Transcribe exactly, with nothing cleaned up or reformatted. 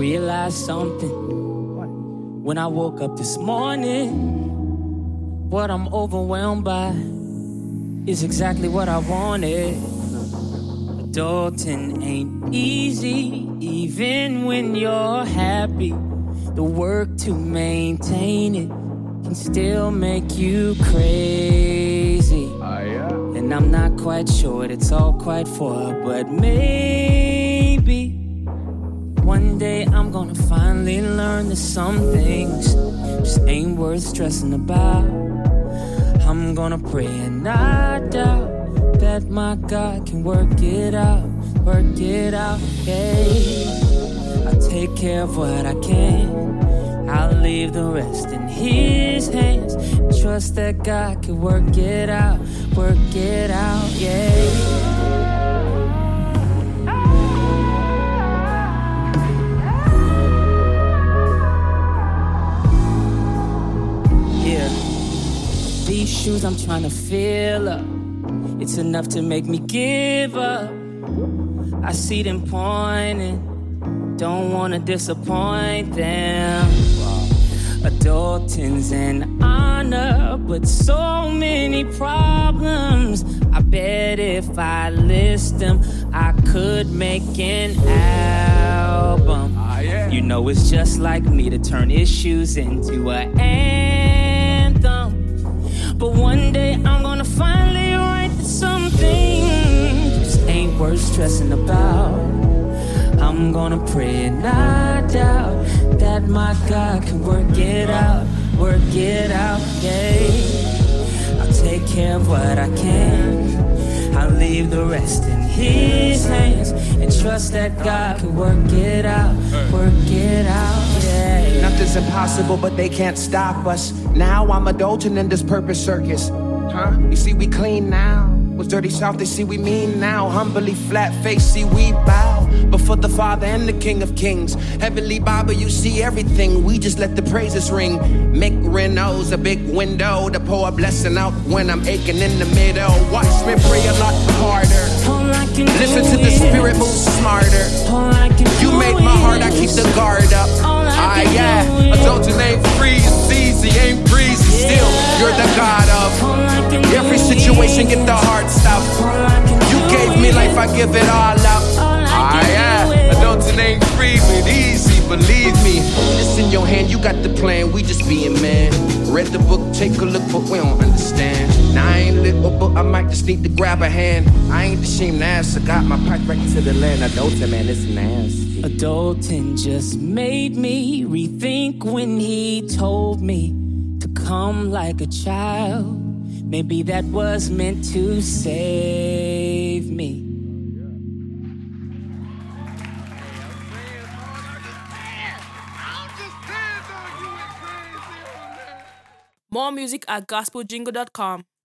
realized something when I woke up this morning. What I'm overwhelmed by is exactly what I wanted. Adulting ain't easy, even when you're happy. The work to maintain it can still make you crazy. Uh, yeah. And I'm not quite sure what it's all quite for, but maybe one day I'm gonna finally learn that some things just ain't worth stressing about. I'm gonna pray and not doubt that my God can work it out, work it out, yeah. I'll take care of what I can, I'll leave the rest in His hands. Trust that God can work it out, work it out, yeah. Yeah. These shoes I'm trying to fill up, it's enough to make me give up. I see them pointing, don't wanna disappoint them. Adulting's an honor, but so many problems. I bet if I list them, I could make an album. Ah, yeah. You know it's just like me to turn issues into an anthem. But one day I'm gonna finally write that some things just ain't worth stressing about. I'm gonna pray and not doubt that my God can work it out, work it out, yeah. I'll take care of what I can, I'll leave the rest in His hands, and trust that God can work it out, work it out, yeah. Nothing's impossible, but they can't stop us. Now I'm adulting in this purpose circus. Huh? You see we clean now. Was dirty south, they see we mean now. Humbly flat face, see we bow before the Father and the King of Kings. Heavenly Baba, you see everything. We just let the praises ring. Make Renault's a big window to pour a blessing out when I'm aching in the middle. Watch me pray a lot harder. Listen to the Spirit move smarter. You make my heart, I keep the guard up. Ah yeah, adulting ain't free, it's easy, ain't breezy. Still, you're the God of every situation. Get the hard stuff. You gave me life, I give it all up. Ah yeah, adulting ain't free, but easy, believe me. It's in your hand, you got the plan, we just being man. Read the book, take a look, but we don't understand. Now I ain't little, but I might just need to grab a hand. I ain't ashamed to ask, I got my pipe right to the land. Adulting, man, it's nasty. Adulting just made me rethink when He told me to come like a child. Maybe that was meant to save me. More music at gospel jingle dot com.